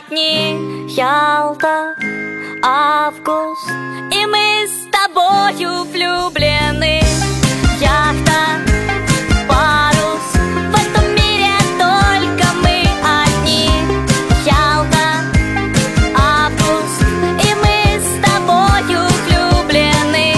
одни. Ялта, август, и мы с тобою влюблены. Яхта, парус, в этом мире только мы одни. Ялта, август, и мы с тобою влюблены.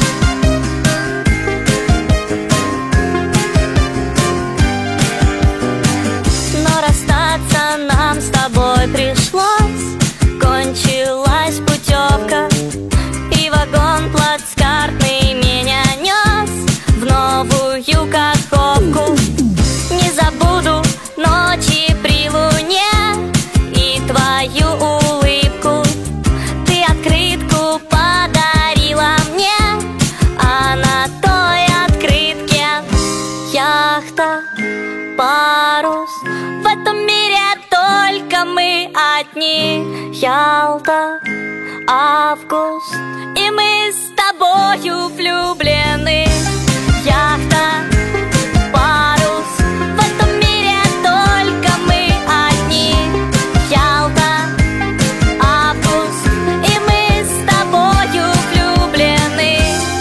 Но расстаться нам с тобой пришлось. Кончилась путевка, и вагон плацкартный меня нес в новую каховку. Не забуду ночи при луне и твою улыбку. Ты открытку подарила мне, а на той открытке яхта, парус, в этом мире только мы одни. Ялта, август, и мы с тобою влюблены. Яхта, парус, в этом мире только мы одни. Ялта, август, и мы с тобою влюблены.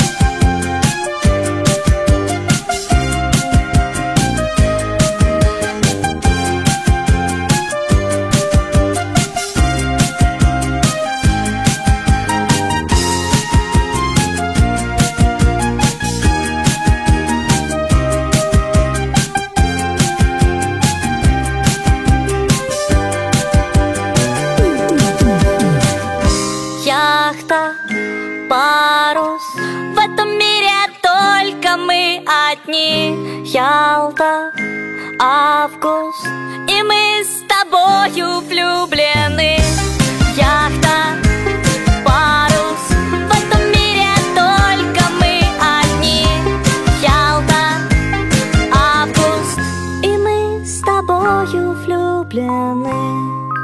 Яхта, парус, в этом мире только мы одни. Ялта, август, и мы с тобою влюблены. Яхта, парус, в этом мире только мы одни. Ялта, август, и мы с тобою влюблены.